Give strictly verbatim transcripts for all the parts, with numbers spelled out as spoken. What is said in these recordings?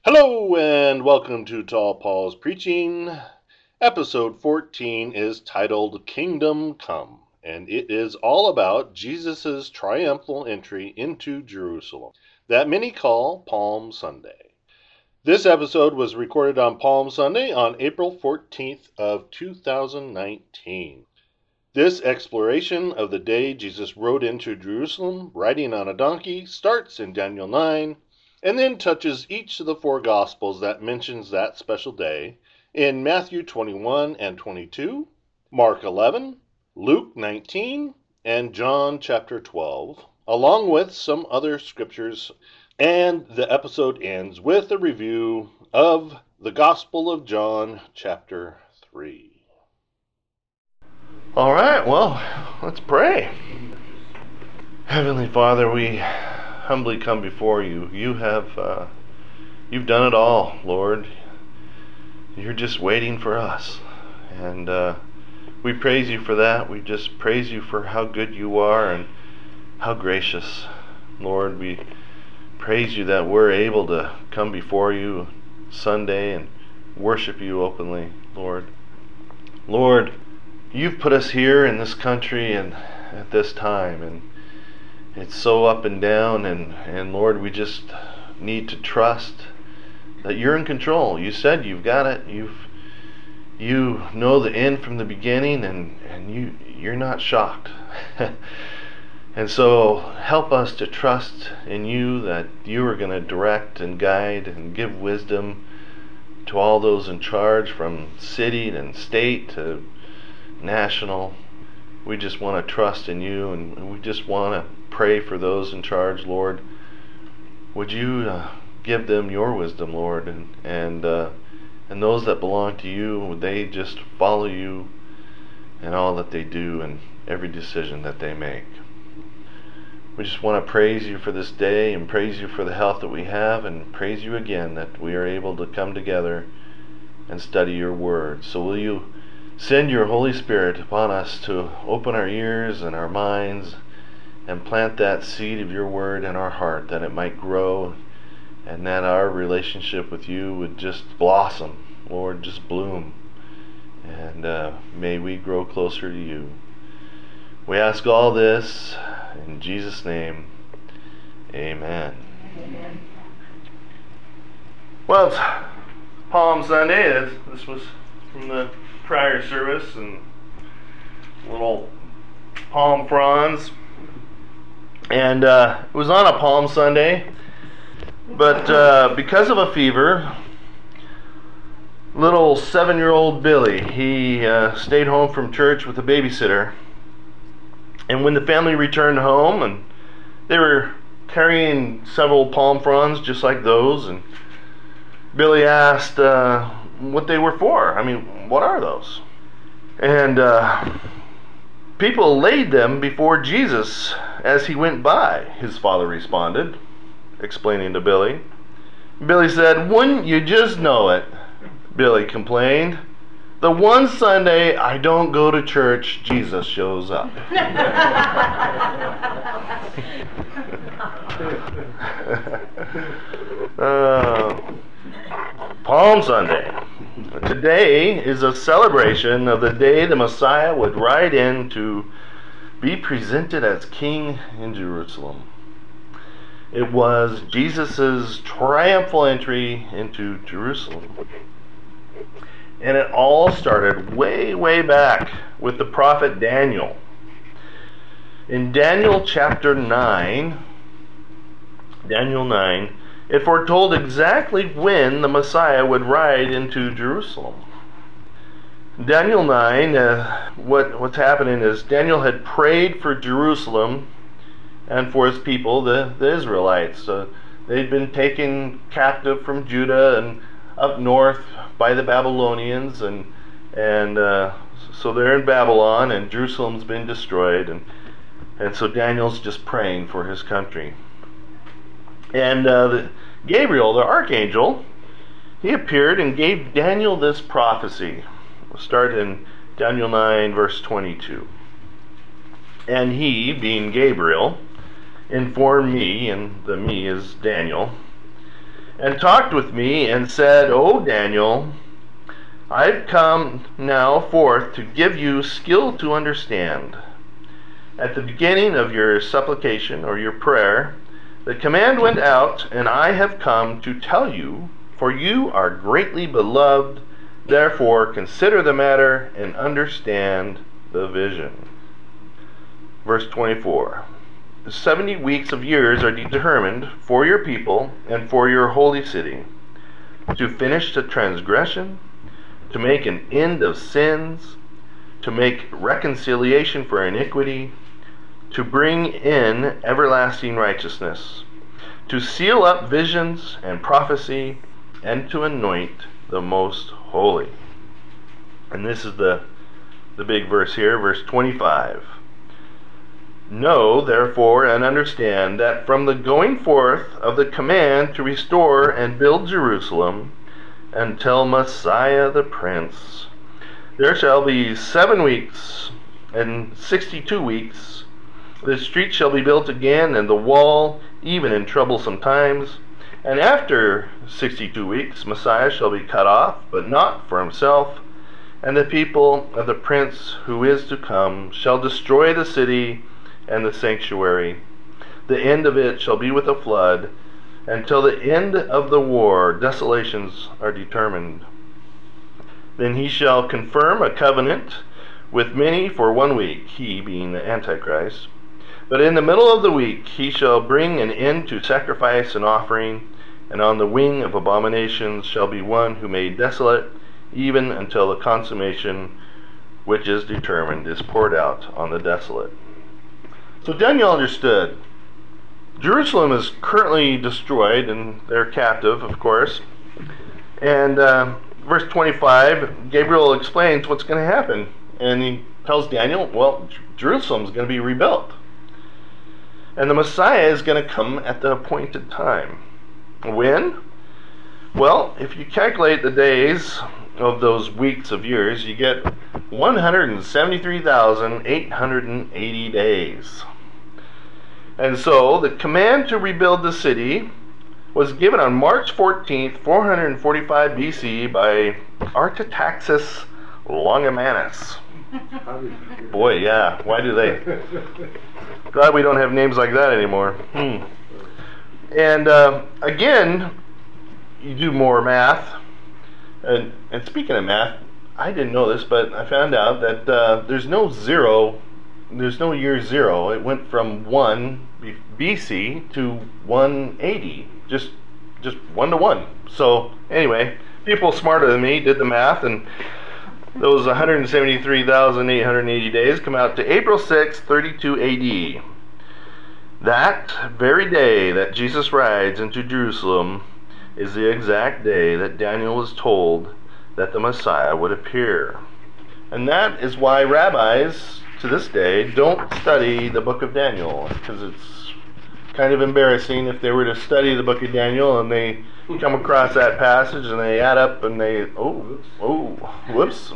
Hello and welcome to Tall Paul's Preaching. Episode fourteen is titled Kingdom Come, and it is all about Jesus' triumphal entry into Jerusalem, that many call Palm Sunday. This episode was recorded on Palm Sunday on April fourteenth of two thousand nineteen. This exploration of the day Jesus rode into Jerusalem riding on a donkey starts in Daniel nine, and then touches each of the four Gospels that mentions that special day in Matthew twenty-one and twenty-two, Mark eleven, Luke nineteen, and John chapter twelve, along with some other scriptures, and the episode ends with a review of the Gospel of John chapter three. All right, well, let's pray. Heavenly Father, we humbly come before you. You have, uh, you've done it all, Lord. You're just waiting for us. And uh, we praise you for that. We just praise you for how good you are and how gracious. Lord, we praise you that we're able to come before you Sunday and worship you openly, Lord. Lord, you've put us here in this country and at this time, and it's so up and down, and, and Lord, we just need to trust that you're in control. You said you've got it. You've you know the end from the beginning, and, and you you're not shocked. And so help us to trust in you that you are going to direct and guide and give wisdom to all those in charge, from city and state to national. We just want to trust in you, and we just want to pray for those in charge, Lord. Would you uh, give them your wisdom, Lord, and and uh, and those that belong to you, would they just follow you in all that they do and every decision that they make. We just want to praise you for this day and praise you for the health that we have, and praise you again that we are able to come together and study your word. So will you send your Holy Spirit upon us to open our ears and our minds and plant that seed of your word in our heart, that it might grow and that our relationship with you would just blossom, Lord, just bloom. And uh, may we grow closer to you. We ask all this in Jesus' name. Amen. Amen. Well, it's Palm Sunday. This was from the prior service, and little palm fronds, and uh, it was on a Palm Sunday, but uh, because of a fever, little seven-year-old Billy, he uh, stayed home from church with a babysitter, and when the family returned home, and they were carrying several palm fronds just like those, and Billy asked uh, what they were for. I mean, what are those? And uh, people laid them before Jesus as he went by, his father responded, explaining to Billy. Billy said, "Wouldn't you just know it?" Billy complained. "The one Sunday I don't go to church, Jesus shows up." uh, Palm Sunday. Today is a celebration of the day the Messiah would ride in to be presented as king in Jerusalem. It was Jesus' triumphal entry into Jerusalem. And it all started way, way back with the prophet Daniel. In Daniel chapter nine, Daniel nine, it foretold exactly when the Messiah would ride into Jerusalem. Daniel nine, uh, what, what's happening is Daniel had prayed for Jerusalem and for his people, the, the Israelites. Uh, they'd been taken captive from Judah and up north by the Babylonians, and and uh, so they're in Babylon, and Jerusalem's been destroyed, and and so Daniel's just praying for his country. And uh, the, Gabriel, the archangel, he appeared and gave Daniel this prophecy. We'll start in Daniel nine, verse twenty-two. And he, being Gabriel, informed me, and the me is Daniel, and talked with me and said, O Daniel, I've come now forth to give you skill to understand. At the beginning of your supplication or your prayer, the command went out, and I have come to tell you, for you are greatly beloved. Therefore, consider the matter and understand the vision. Verse twenty-four. The seventy weeks of years are determined for your people and for your holy city, to finish the transgression, to make an end of sins, to make reconciliation for iniquity, to bring in everlasting righteousness, to seal up visions and prophecy, and to anoint the most holy. And this is the, the big verse here, verse twenty-five. Know, therefore, and understand that from the going forth of the command to restore and build Jerusalem until Messiah the Prince, there shall be seven weeks and sixty-two weeks. The street shall be built again, and the wall, even in troublesome times. And after sixty-two weeks, Messiah shall be cut off, but not for himself. And the people of the Prince who is to come shall destroy the city and the sanctuary. The end of it shall be with a flood. Until the end of the war, desolations are determined. Then he shall confirm a covenant with many for one week, he being the Antichrist. But in the middle of the week he shall bring an end to sacrifice and offering, and on the wing of abominations shall be one who made desolate, even until the consummation which is determined is poured out on the desolate. So Daniel understood. Jerusalem is currently destroyed, and they're captive, of course. And uh, verse twenty-five, Gabriel explains what's going to happen. And he tells Daniel, well, Jerusalem's going to be rebuilt. And the Messiah is going to come at the appointed time. When? Well, if you calculate the days of those weeks of years, you get one hundred seventy-three thousand eight hundred eighty days. And so the command to rebuild the city was given on March fourteenth, four hundred forty-five B C by Artaxerxes Longimanus. Boy, yeah, why do they? Glad we don't have names like that anymore. Hmm. And uh, again, you do more math. And, and speaking of math, I didn't know this, but I found out that uh, there's no zero, there's no year zero. It went from one B C to one eighty, just just one to one. So anyway, people smarter than me did the math, and those one hundred seventy-three thousand eight hundred eighty days come out to April sixth, thirty-two A D. That very day that Jesus rides into Jerusalem is the exact day that Daniel was told that the Messiah would appear. And that is why rabbis to this day don't study the book of Daniel, because it's kind of embarrassing if they were to study the book of Daniel and they come across that passage and they add up and they, oh, oh, whoops,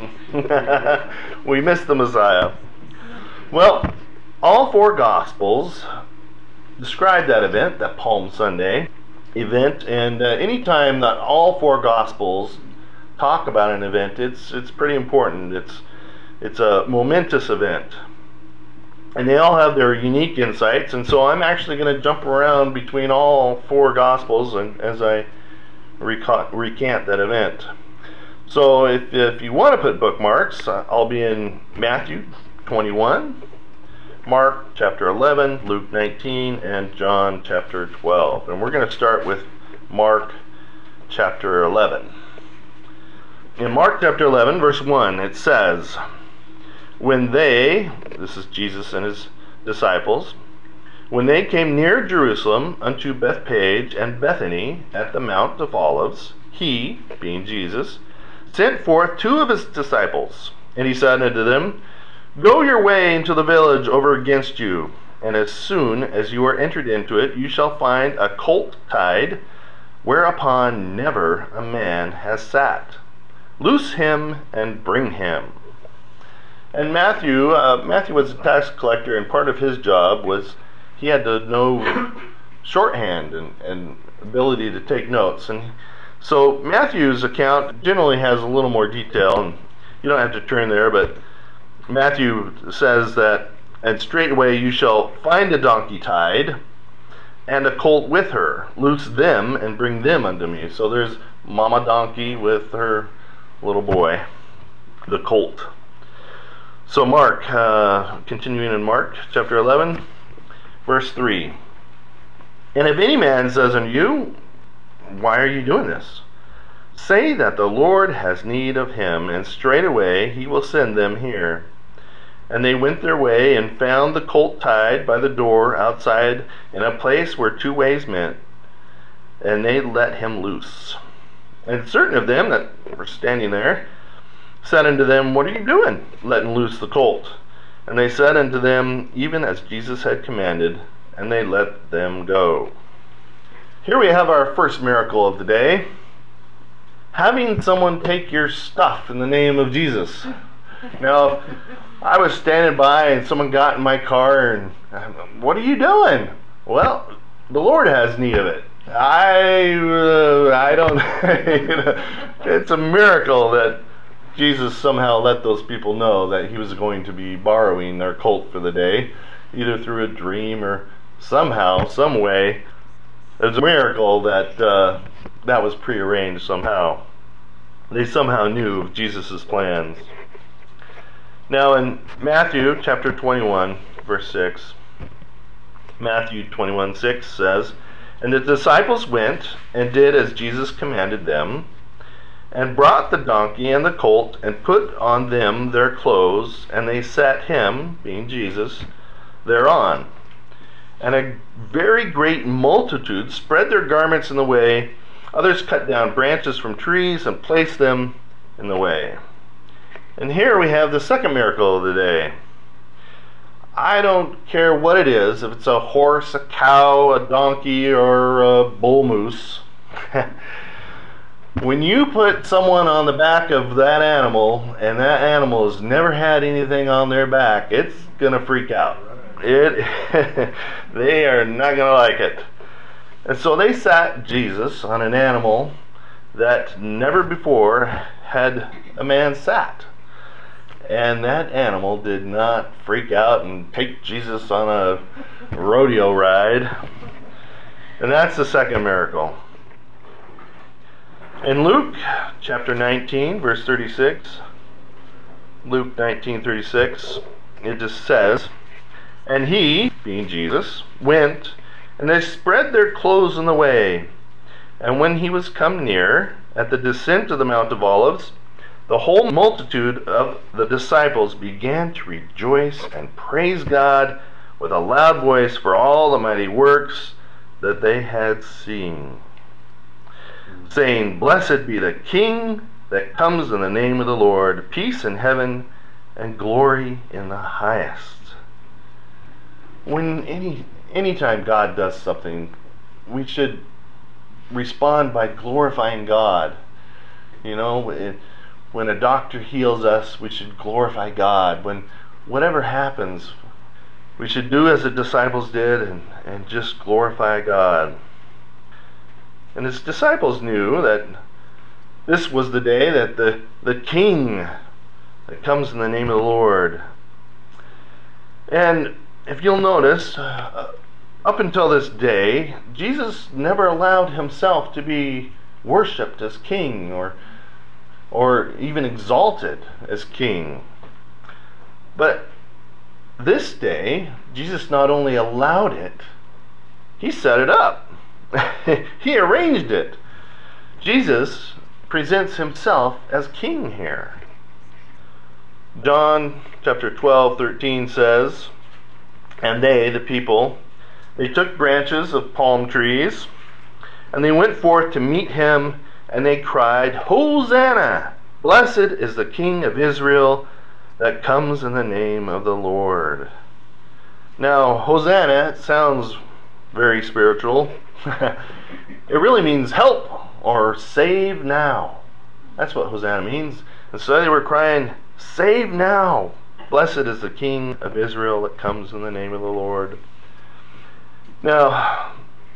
we missed the Messiah. Well, all four Gospels describe that event, that Palm Sunday event, and uh, anytime that all four Gospels talk about an event, it's it's pretty important. It's it's a momentous event, and they all have their unique insights. And so I'm actually going to jump around between all four Gospels, and as I reca- recant that event. So if if you want to put bookmarks, uh, I'll be in Matthew twenty-one, Mark chapter eleven, Luke nineteen, and John chapter twelve. And we're going to start with Mark chapter eleven. In Mark chapter eleven, verse one, it says, when they, this is Jesus and his disciples, when they came near Jerusalem unto Bethphage and Bethany at the Mount of Olives, he, being Jesus, sent forth two of his disciples, and he said unto them, go your way into the village over against you, and as soon as you are entered into it, you shall find a colt tied, whereupon never a man has sat. Loose him and bring him. And Matthew, uh, Matthew was a tax collector, and part of his job was he had to know shorthand and, and ability to take notes. And so Matthew's account generally has a little more detail, and you don't have to turn there, but Matthew says that, and straightway you shall find a donkey tied, and a colt with her. Loose them and bring them unto me. So there's mama donkey with her little boy, the colt. So Mark, uh, continuing in Mark chapter eleven, verse three. And if any man says unto you, why are you doing this? Say that the Lord has need of him, and straightway he will send them here. And they went their way, and found the colt tied by the door outside, in a place where two ways met, and they let him loose. And certain of them that were standing there said unto them, what are you doing, letting loose the colt? And they said unto them, even as Jesus had commanded, and they let them go. Here we have our first miracle of the day. Having someone take your stuff in the name of Jesus. Now, I was standing by and someone got in my car and, what are you doing? Well, the Lord has need of it. I, uh, I don't, you know, it's a miracle that Jesus somehow let those people know that he was going to be borrowing their colt for the day, either through a dream or somehow, some way. It's a miracle that uh, that was prearranged somehow. They somehow knew of Jesus' plans. Now in Matthew chapter twenty-one, verse six, Matthew twenty-one six says, and the disciples went and did as Jesus commanded them, and brought the donkey and the colt, and put on them their clothes, and they sat him, being Jesus, thereon. And a very great multitude spread their garments in the way. Others cut down branches from trees and placed them in the way. And here we have the second miracle of the day. I don't care what it is, if it's a horse, a cow, a donkey, or a bull moose. When you put someone on the back of that animal, and that animal has never had anything on their back, it's going to freak out. It, they are not going to like it. And so they sat Jesus on an animal that never before had a man sat. And that animal did not freak out and take Jesus on a rodeo ride. And that's the second miracle. In Luke chapter nineteen, verse thirty-six, Luke nineteen thirty-six, it just says, and he, being Jesus, went, and they spread their clothes in the way. And when he was come near, at the descent of the Mount of Olives, the whole multitude of the disciples began to rejoice and praise God with a loud voice for all the mighty works that they had seen, saying, blessed be the King that comes in the name of the Lord, peace in heaven and glory in the highest. When any anytime God does something, we should respond by glorifying God. You know, it, when a doctor heals us, we should glorify God. When whatever happens, we should do as the disciples did and, and just glorify God. And his disciples knew that this was the day that the, the King that comes in the name of the Lord. And if you'll notice, uh, up until this day, Jesus never allowed himself to be worshipped as king or or even exalted as king. But this day, Jesus not only allowed it, he set it up. He arranged it. Jesus presents himself as king here. John chapter twelve, thirteen says, and they, the people, they took branches of palm trees, and they went forth to meet him, and they cried, Hosanna! Blessed is the King of Israel that comes in the name of the Lord. Now, Hosanna, it sounds very spiritual. It really means help or save now. That's what Hosanna means. And so they were crying, save now! Blessed is the King of Israel that comes in the name of the Lord. Now,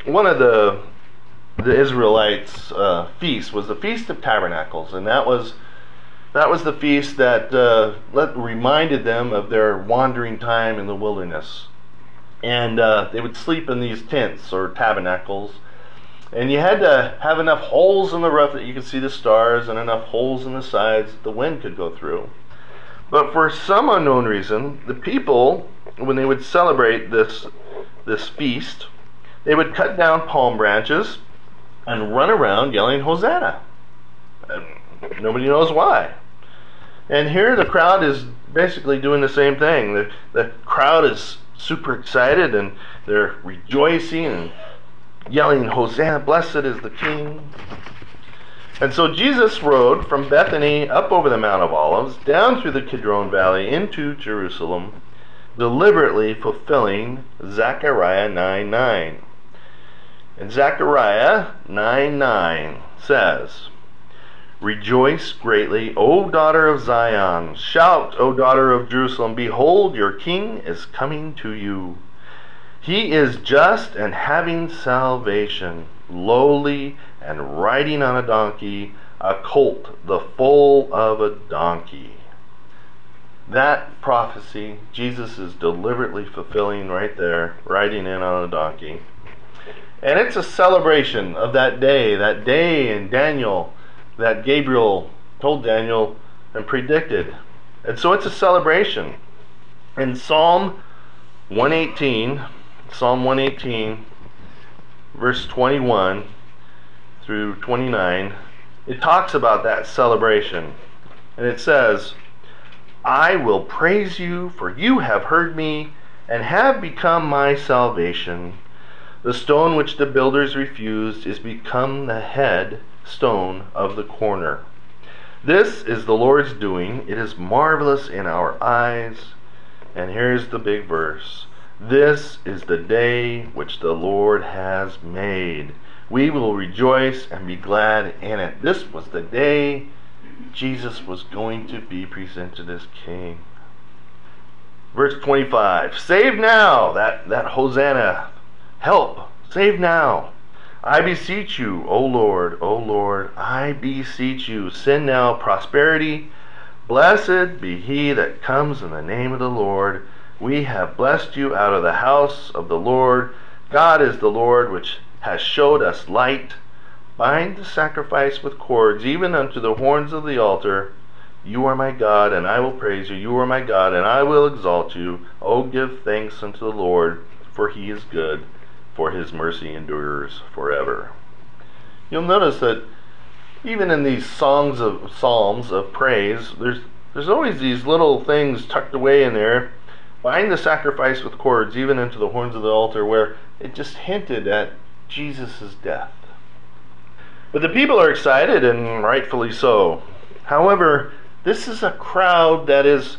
one of the the Israelites' uh, feasts was the Feast of Tabernacles, and that was that was the feast that uh, let, reminded them of their wandering time in the wilderness. And uh, they would sleep in these tents or tabernacles, and you had to have enough holes in the roof that you could see the stars, and enough holes in the sides that the wind could go through. But for some unknown reason, the people, when they would celebrate this this feast, they would cut down palm branches and run around yelling Hosanna. And nobody knows why. And here the crowd is basically doing the same thing. The, the crowd is super excited, and they're rejoicing and yelling Hosanna, blessed is the King. And so Jesus rode from Bethany up over the Mount of Olives, down through the Kidron Valley into Jerusalem, deliberately fulfilling Zechariah nine nine. And Zechariah nine nine says, Rejoice greatly, O daughter of Zion. Shout, O daughter of Jerusalem. Behold, your king is coming to you. He is just and having salvation, lowly and riding on a donkey, a colt, the foal of a donkey. That prophecy, Jesus is deliberately fulfilling right there, riding in on a donkey. And it's a celebration of that day, that day in Daniel, that Gabriel told Daniel and predicted. And so it's a celebration. In Psalm one eighteen, Psalm one eighteen, verse twenty-one through twenty-nine, it talks about that celebration. And it says, I will praise you, for you have heard me, and have become my salvation. The stone which the builders refused is become the head stone of the corner. This is the Lord's doing. It is marvelous in our eyes. And here's the big verse. This is the day which the Lord has made. We will rejoice and be glad in it. This was the day Jesus was going to be presented as King. Verse twenty-five. Save now. That, that Hosanna. Help. Save now. I beseech you, O Lord, O Lord, I beseech you, send now prosperity. Blessed be he that comes in the name of the Lord. We have blessed you out of the house of the Lord. God is the Lord which has showed us light. Bind the sacrifice with cords, even unto the horns of the altar. You are my God, and I will praise you. You are my God, and I will exalt you. O give thanks unto the Lord, for he is good, for his mercy endures forever. You'll notice that even in these songs of psalms of praise, there's there's always these little things tucked away in there. Bind the sacrifice with cords, even into the horns of the altar, where it just hinted at Jesus' death. But the people are excited, and rightfully so. However, this is a crowd that is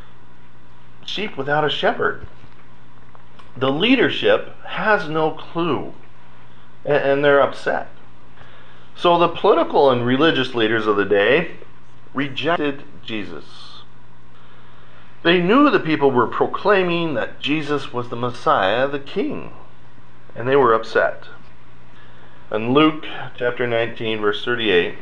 sheep without a shepherd. The leadership has no clue, and they're upset. So the political and religious leaders of the day rejected Jesus. They knew the people were proclaiming that Jesus was the Messiah, the King, and they were upset. In Luke chapter nineteen, verse thirty-eight,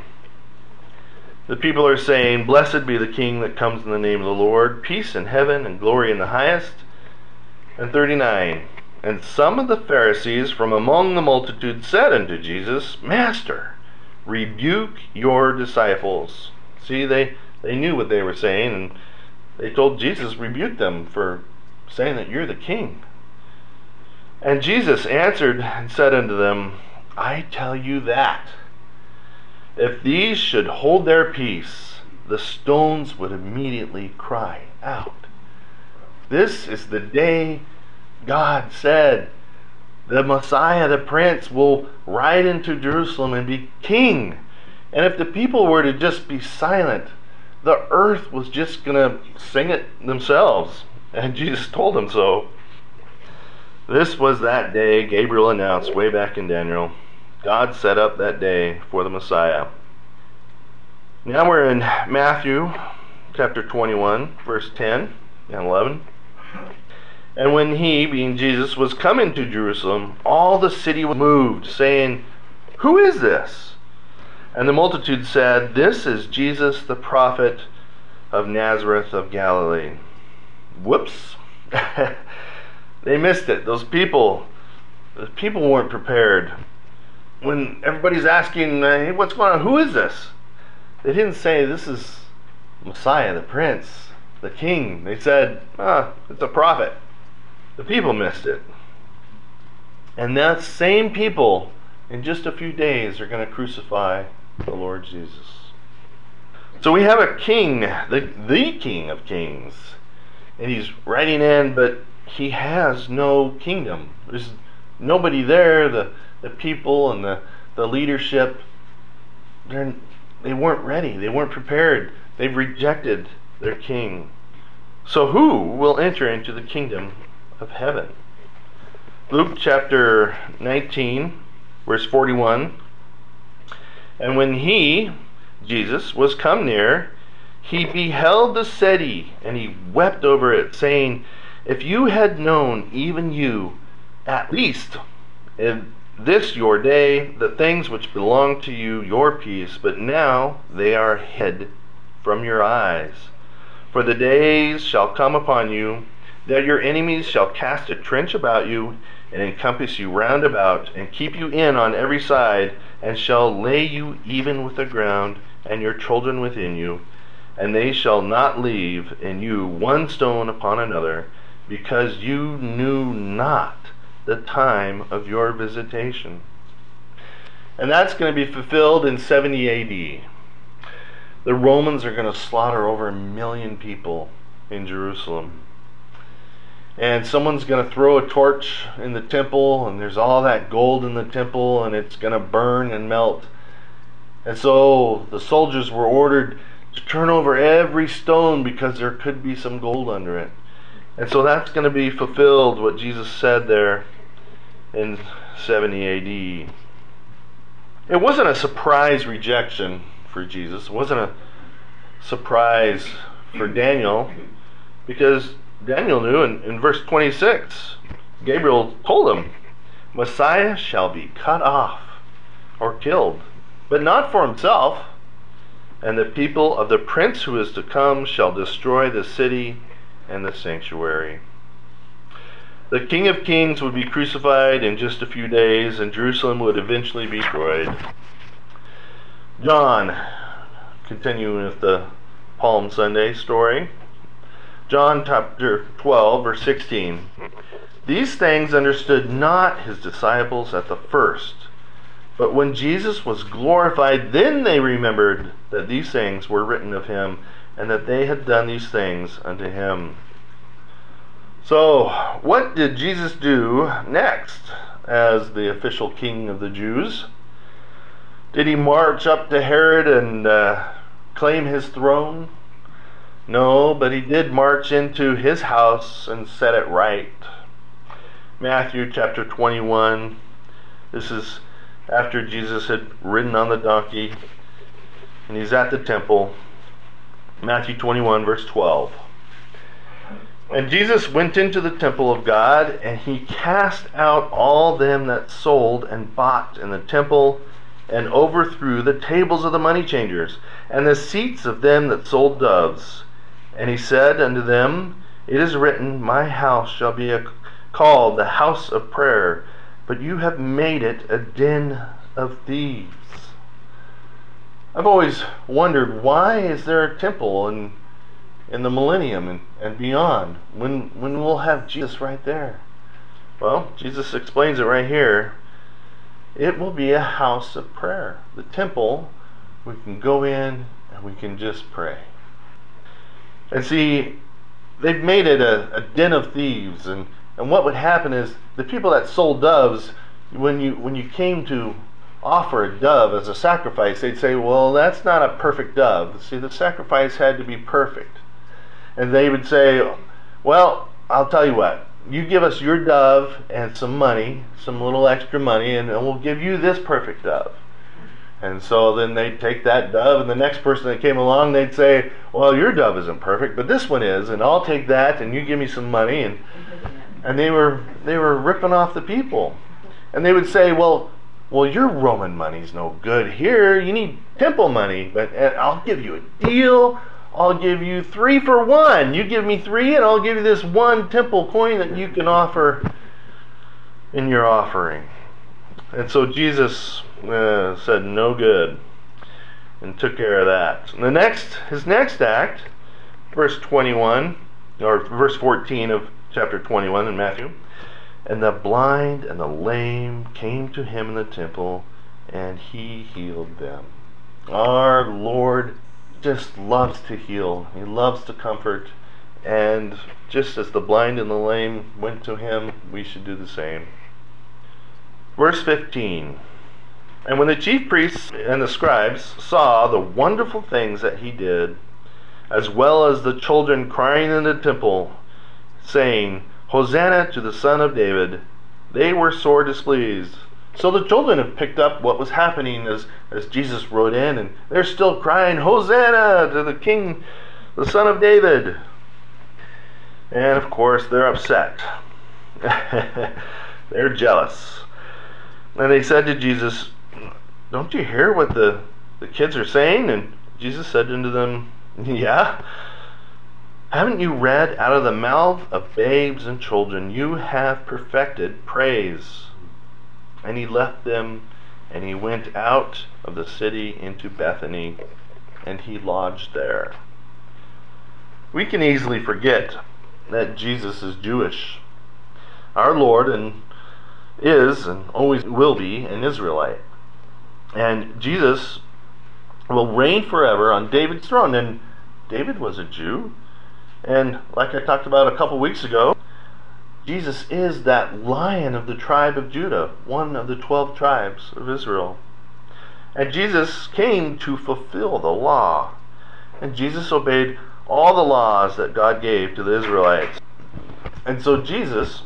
the people are saying, Blessed be the King that comes in the name of the Lord, peace in heaven and glory in the highest. And thirty-nine, and some of the Pharisees from among the multitude said unto Jesus, Master, rebuke your disciples. See, they, they knew what they were saying, and they told Jesus, rebuke them for saying that you're the King. And Jesus answered and said unto them, I tell you that, if these should hold their peace, the stones would immediately cry out. This is the day God said the Messiah, the Prince, will ride into Jerusalem and be King. And if the people were to just be silent, the earth was just going to sing it themselves. And Jesus told them so. This was that day Gabriel announced way back in Daniel. God set up that day for the Messiah. Now we're in Matthew chapter twenty-one, verse ten and eleven. And when he, being Jesus, was come into Jerusalem, all the city was moved, saying, Who is this? And the multitude said, This is Jesus the prophet of Nazareth of Galilee. Whoops. They missed it. Those people, those people weren't prepared. When everybody's asking, hey, what's going on? Who is this? They didn't say, this is Messiah, the Prince, the King. They said, ah, it's a prophet. The people missed it. And that same people, in just a few days, are going to crucify the Lord Jesus. So we have a king, the, the King of Kings. And he's riding in, but he has no kingdom. There's nobody there. The, the people and the, the leadership, they're, they weren't ready. They weren't prepared. They've rejected their king. So who will enter into the kingdom of heaven? Luke chapter nineteen, verse forty-one. And when he, Jesus, was come near, he beheld the city, and he wept over it, saying, If you had known, even you, at least in this your day, the things which belong to you, your peace, but now they are hid from your eyes. For the days shall come upon you, that your enemies shall cast a trench about you, and encompass you round about, and keep you in on every side, and shall lay you even with the ground, and your children within you, and they shall not leave in you one stone upon another, because you knew not the time of your visitation. And that's going to be fulfilled in seventy A D. The Romans are going to slaughter over a million people in Jerusalem. And someone's going to throw a torch in the temple, and there's all that gold in the temple, and it's going to burn and melt. And so the soldiers were ordered to turn over every stone because there could be some gold under it. And so that's going to be fulfilled, what Jesus said there in seventy A D. It wasn't a surprise rejection for Jesus. It wasn't a surprise for Daniel, because Daniel knew in, in verse twenty-six, Gabriel told him, Messiah shall be cut off or killed, but not for himself. And the people of the prince who is to come shall destroy the city and the sanctuary. The King of Kings would be crucified in just a few days, and Jerusalem would eventually be destroyed. John, continuing with the Palm Sunday story, John chapter twelve, verse sixteen. These things understood not his disciples at the first, but when Jesus was glorified, then they remembered that these things were written of him, and that they had done these things unto him. So, what did Jesus do next as the official king of the Jews? Did he march up to Herod and uh, claim his throne? No, but he did march into his house and set it right. Matthew chapter twenty-one. This is after Jesus had ridden on the donkey, and he's at the temple. Matthew twenty-one, verse twelve. And Jesus went into the temple of God, and he cast out all them that sold and bought in the temple, and overthrew the tables of the money changers, and the seats of them that sold doves. And he said unto them, It is written, My house shall be a, called the house of prayer, but you have made it a den of thieves. I've always wondered, why is there a temple in, in the millennium and, and beyond, when, when we'll have Jesus right there? Well, Jesus explains it right here. It will be a house of prayer. The temple, we can go in and we can just pray. And see, they've made it a, a den of thieves, and, and what would happen is the people that sold doves, when you when you came to offer a dove as a sacrifice, they'd say, well, that's not a perfect dove. See, the sacrifice had to be perfect. And they would say, well, I'll tell you what, you give us your dove and some money, some little extra money, and, and we'll give you this perfect dove. And so then they'd take that dove, and the next person that came along, they'd say, well, your dove isn't perfect, but this one is, and I'll take that, and you give me some money. And And they were they were ripping off the people. And they would say, well, well, your Roman money's no good here. You need temple money. But and I'll give you a deal. I'll give you three for one. You give me three, and I'll give you this one temple coin that you can offer in your offering. And so Jesus uh, said, no good, and took care of that. And the next, his next act, verse twenty-one, or verse fourteen of chapter twenty-one in Matthew, and the blind and the lame came to him in the temple, and he healed them. Our Lord just loves to heal. He loves to comfort. And just as the blind and the lame went to him, we should do the same. Verse fifteen. And when the chief priests and the scribes saw the wonderful things that he did, as well as the children crying in the temple, saying, Hosanna to the Son of David, they were sore displeased. So the children have picked up what was happening as, as Jesus rode in, and they're still crying, Hosanna to the King, the Son of David. And of course, they're upset. They're jealous. And they said to Jesus, don't you hear what the, the kids are saying? And Jesus said unto them, yeah. Haven't you read, out of the mouth of babes and children you have perfected praise? And he left them, and he went out of the city into Bethany, and he lodged there. We can easily forget that Jesus is Jewish. Our Lord and is and always will be an Israelite. And Jesus will reign forever on David's throne. And David was a Jew. And like I talked about a couple weeks ago, Jesus is that Lion of the tribe of Judah, one of the twelve tribes of Israel. And Jesus came to fulfill the law. And Jesus obeyed all the laws that God gave to the Israelites. And so Jesus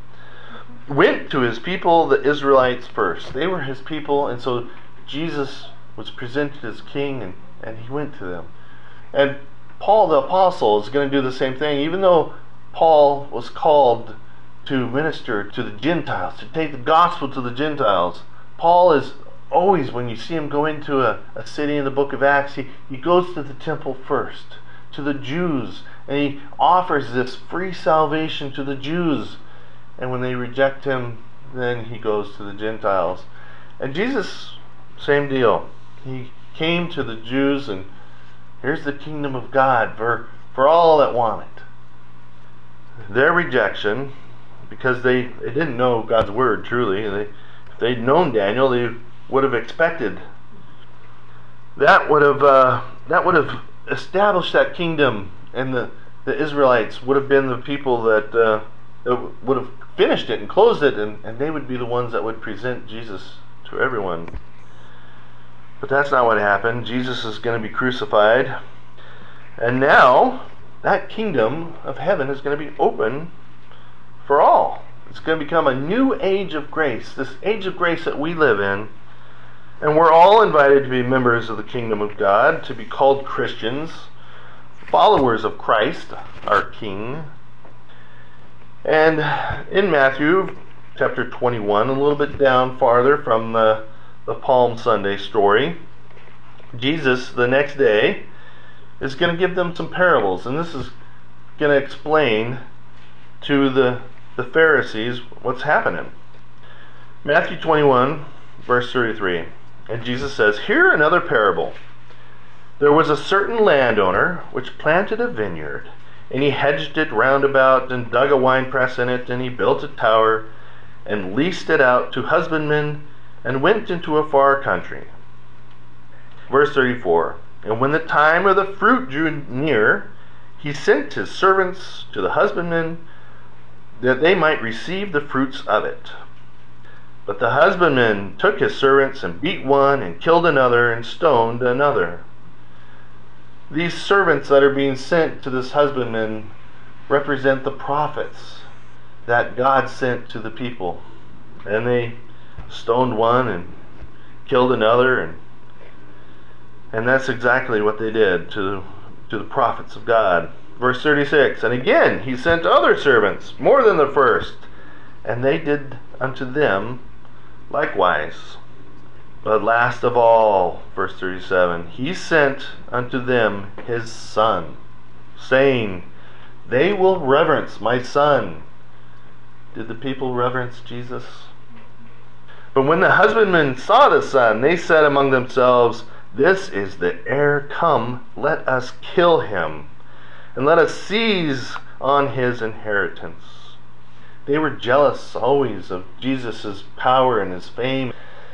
went to his people, the Israelites, first. They were his people, and so Jesus was presented as king, and, and he went to them. And Paul the Apostle is going to do the same thing. Even though Paul was called to minister to the Gentiles, to take the gospel to the Gentiles, Paul is always, when you see him go into a, a city in the book of Acts, he, he goes to the temple first, to the Jews, and he offers this free salvation to the Jews. And when they reject him, then he goes to the Gentiles. And Jesus, same deal. He came to the Jews, and here's the kingdom of God for, for all that want it. Their rejection, because they, they didn't know God's word truly, they, if they'd known Daniel, they would have expected. That would have uh, that would have established that kingdom, and the, the Israelites would have been the people that, uh, that would have finished it and closed it, and, and they would be the ones that would present Jesus to everyone. But that's not what happened. Jesus is going to be crucified, and now that kingdom of heaven is going to be open for all. It's going to become a new age of grace, this age of grace that we live in. And we're all invited to be members of the kingdom of God, to be called Christians, followers of Christ, our King. And in Matthew chapter twenty-one, a little bit down farther from the, the Palm Sunday story, Jesus, the next day, is going to give them some parables. And this is going to explain to the, the Pharisees what's happening. Matthew twenty-one, verse thirty-three. And Jesus says, hear another parable. There was a certain landowner which planted a vineyard, and he hedged it round about, and dug a winepress in it, and he built a tower, and leased it out to husbandmen, and went into a far country. Verse thirty-four. And when the time of the fruit drew near, he sent his servants to the husbandmen, that they might receive the fruits of it. But the husbandman took his servants, and beat one, and killed another, and stoned another. These servants that are being sent to this husbandman represent the prophets that God sent to the people. And they stoned one and killed another, and and that's exactly what they did to, to the prophets of God. Verse thirty-six, and again he sent other servants, more than the first, and they did unto them likewise. But last of all, verse thirty-seven, he sent unto them his son, saying, they will reverence my son. Did the people reverence Jesus? But when the husbandmen saw the son, they said among themselves, this is the heir, come, let us kill him, and let us seize on his inheritance. They were jealous always of Jesus' power and his fame,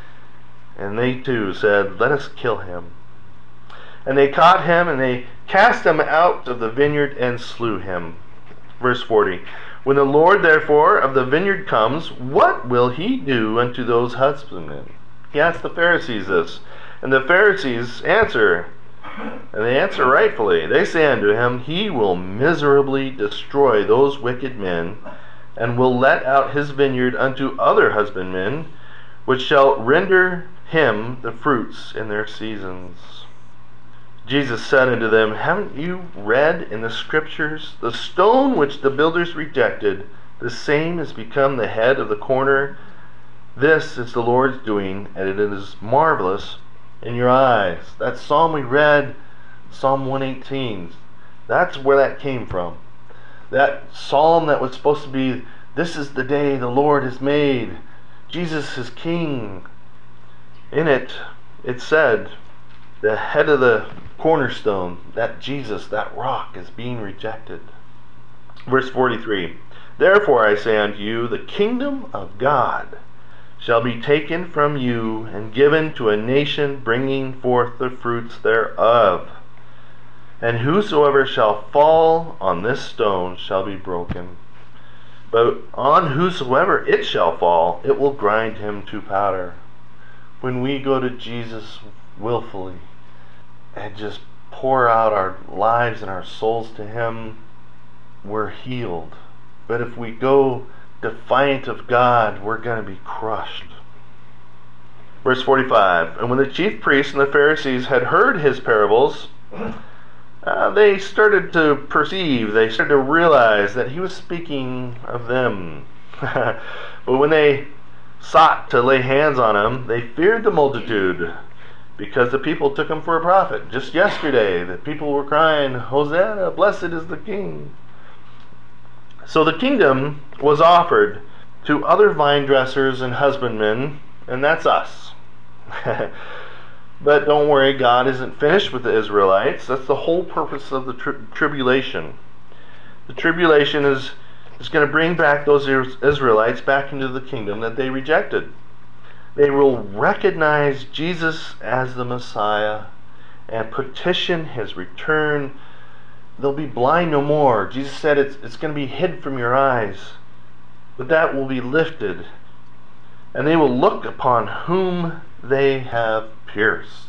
and they too said, let us kill him. And they caught him, and they cast him out of the vineyard and slew him. Verse forty, when the Lord therefore of the vineyard comes, what will he do unto those husbandmen? He asked the Pharisees this, and the Pharisees answer, and they answer rightfully. They say unto him, he will miserably destroy those wicked men, and will let out his vineyard unto other husbandmen, which shall render him the fruits in their seasons. Jesus said unto them, haven't you read in the Scriptures, the stone which the builders rejected, the same is become the head of the corner? This is the Lord's doing, and it is marvelous in your eyes. That psalm we read, Psalm one eighteen, that's where that came from. That psalm that was supposed to be, this is the day the Lord has made, Jesus is King. In it, it said, the head of the cornerstone, that Jesus, that rock, is being rejected. Verse forty-three, therefore I say unto you, the kingdom of God shall be taken from you and given to a nation bringing forth the fruits thereof. And whosoever shall fall on this stone shall be broken. But on whosoever it shall fall, it will grind him to powder. When we go to Jesus willfully and just pour out our lives and our souls to him, we're healed. But if we go defiant of God, we're going to be crushed. Verse forty-five, and when the chief priests and the Pharisees had heard his parables, uh, they started to perceive, they started to realize that he was speaking of them. But when they sought to lay hands on him, they feared the multitude, because the people took him for a prophet. Just yesterday, the people were crying, Hosanna, blessed is the King. So the kingdom was offered to other vine dressers and husbandmen, and that's us. But don't worry, God isn't finished with the Israelites. That's the whole purpose of the tri- tribulation. The tribulation is, is going to bring back those Israelites back into the kingdom that they rejected. They will recognize Jesus as the Messiah and petition his return. They'll be blind no more. Jesus said it's, it's going to be hid from your eyes, but that will be lifted. And they will look upon whom they have pierced.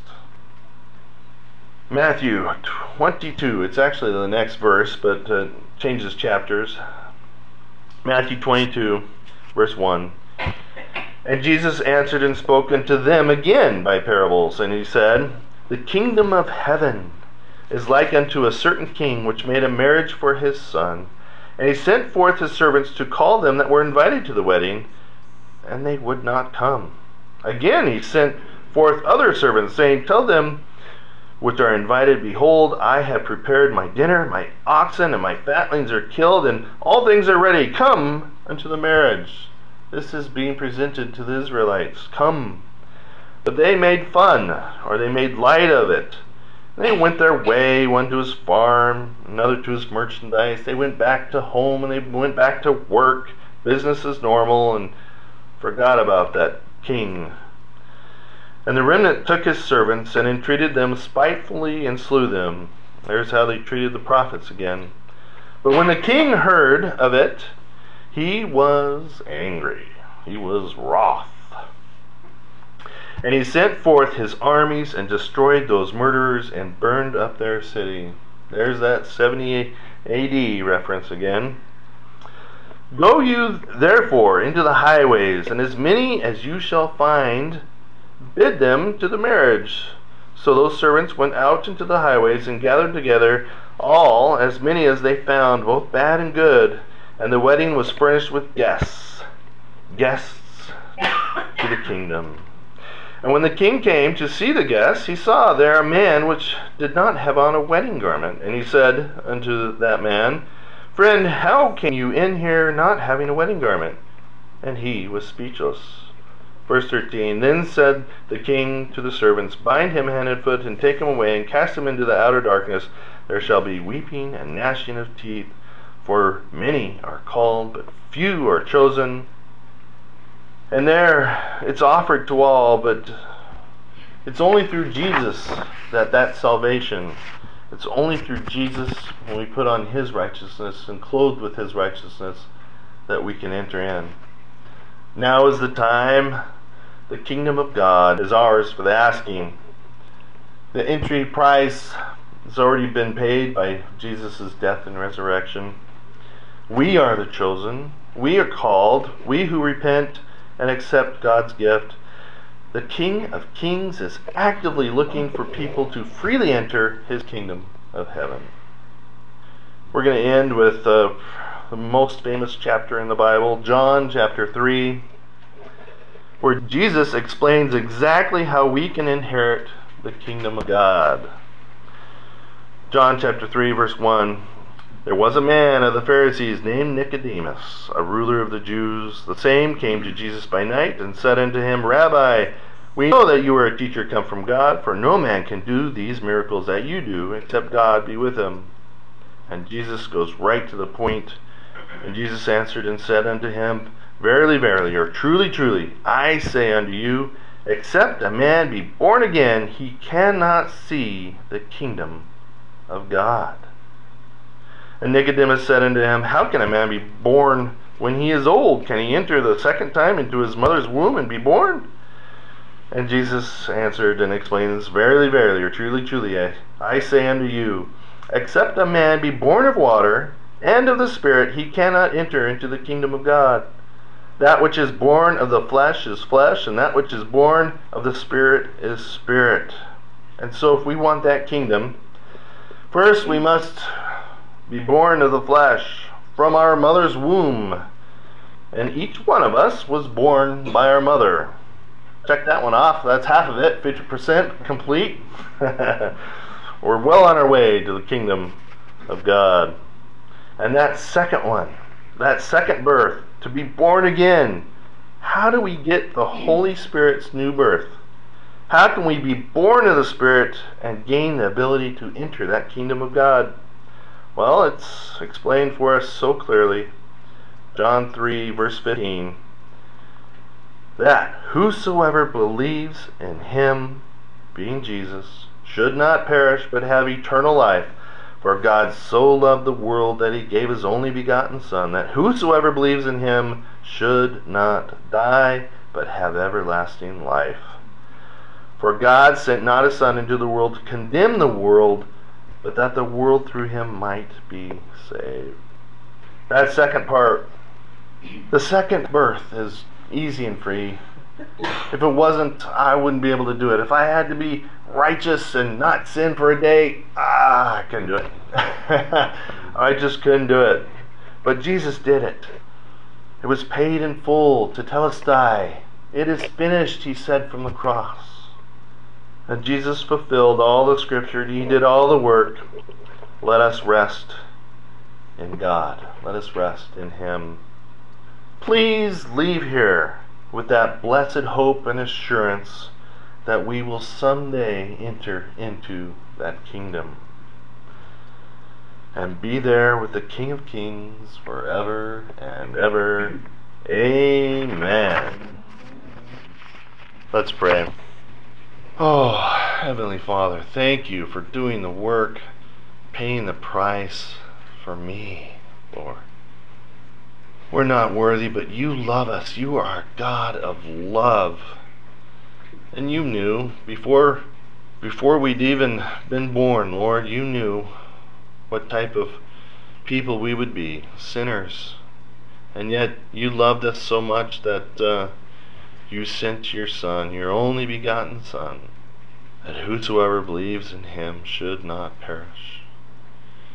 Matthew twenty-two, it's actually the next verse, but uh, changes chapters. Matthew twenty-two, verse one. And Jesus answered and spoke unto them again by parables, and he said, the kingdom of heaven is like unto a certain king which made a marriage for his son. And he sent forth his servants to call them that were invited to the wedding, and they would not come. Again he sent forth other servants, saying, tell them which are invited, behold, I have prepared my dinner, my oxen and my fatlings are killed, and all things are ready. Come unto the marriage. This is being presented to the Israelites. Come. But they made fun, or they made light of it. They went their way, one to his farm, another to his merchandise. They went back to home, and they went back to work, business as normal, and forgot about that king. And the remnant took his servants and entreated them spitefully and slew them. There's how they treated the prophets again. But when the king heard of it, he was angry. He was wroth. And he sent forth his armies and destroyed those murderers and burned up their city. There's that seventy A D reference again. Go you therefore into the highways, and as many as you shall find, bid them to the marriage. So those servants went out into the highways and gathered together all, as many as they found, both bad and good, and the wedding was furnished with guests, guests to the kingdom. And when the king came to see the guests, he saw there a man which did not have on a wedding garment. And he said unto that man, Friend, how came you in here not having a wedding garment? And he was speechless. Verse thirteen, Then said the king to the servants, Bind him hand and foot, and take him away, and cast him into the outer darkness. There shall be weeping and gnashing of teeth, for many are called, but few are chosen. And there it's offered to all, but it's only through Jesus that that salvation, it's only through Jesus, when we put on His righteousness and clothed with His righteousness, that we can enter in. Now is the time. The kingdom of God is ours for the asking. The entry price has already been paid by Jesus' death and resurrection. We are the chosen. We are called. We who repent and accept God's gift. The King of Kings is actively looking for people to freely enter His kingdom of heaven. We're going to end with uh, the most famous chapter in the Bible, John chapter three, where Jesus explains exactly how we can inherit the kingdom of God. John chapter three, verse one. There was a man of the Pharisees named Nicodemus, a ruler of the Jews. The same came to Jesus by night and said unto him, Rabbi, we know that you are a teacher come from God, for no man can do these miracles that you do, except God be with him. And Jesus goes right to the point. And Jesus answered and said unto him, Verily, verily, or truly, truly, I say unto you, except a man be born again, he cannot see the kingdom of God. And Nicodemus said unto him, How can a man be born when he is old? Can he enter the second time into his mother's womb and be born? And Jesus answered and explains, Verily, verily, or truly, truly, I, I say unto you, except a man be born of water and of the Spirit, he cannot enter into the kingdom of God. That which is born of the flesh is flesh, and that which is born of the Spirit is spirit. And so if we want that kingdom, first we must be born of the flesh from our mother's womb. And each one of us was born by our mother. Check that one off. That's half of it. fifty percent complete. We're well on our way to the kingdom of God. And that second one, that second birth, to be born again, how do we get the Holy Spirit's new birth? How can we be born of the Spirit and gain the ability to enter that kingdom of God? Well, it's explained for us so clearly. John three, verse fifteen. That whosoever believes in Him, being Jesus, should not perish but have eternal life. For God so loved the world that He gave His only begotten Son, that whosoever believes in Him should not die but have everlasting life. For God sent not His Son into the world to condemn the world, but that the world through Him might be saved. That second part, the second birth, is easy and free. If it wasn't, I wouldn't be able to do it. If I had to be righteous and not sin for a day, ah, I couldn't do it. I just couldn't do it. But Jesus did it. It was paid in full, tetelestai. It is finished, He said from the cross. And Jesus fulfilled all the Scripture. He did all the work. Let us rest in God. Let us rest in Him. Please leave here with that blessed hope and assurance that we will someday enter into that kingdom and be there with the King of Kings forever and ever. Amen. Let's pray. Oh, Heavenly Father, thank You for doing the work, paying the price for me, Lord. We're not worthy, but You love us. You are our God of love. And You knew before before we'd even been born, Lord, You knew what type of people we would be, sinners. And yet You loved us so much that uh, You sent Your Son, Your only begotten Son, that whosoever believes in Him should not perish.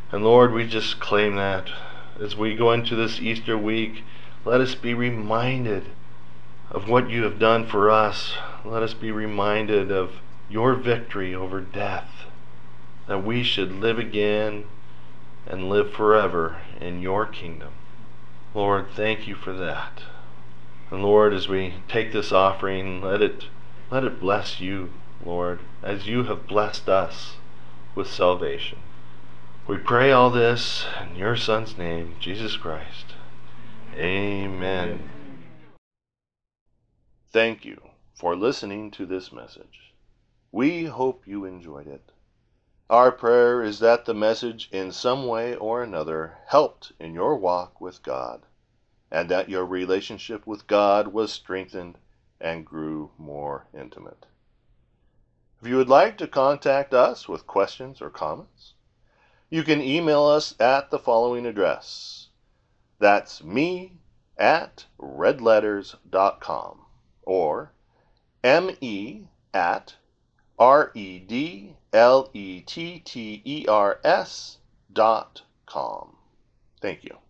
And Lord, we just claim that as we go into this Easter week, let us be reminded of what you have done for us. Let us be reminded of your victory over death, that we should live again and live forever in your kingdom. Lord, thank you for that. And Lord, as we take this offering, let it let it bless you, Lord, as you have blessed us with salvation. We pray all this in your Son's name, Jesus Christ. Amen. Thank you for listening to this message. We hope you enjoyed it. Our prayer is that the message in some way or another helped in your walk with God, and that your relationship with God was strengthened and grew more intimate. If you would like to contact us with questions or comments, you can email us at the following address. That's me at redletters dot com or me at R E D L E T T E R S dot com. Thank you.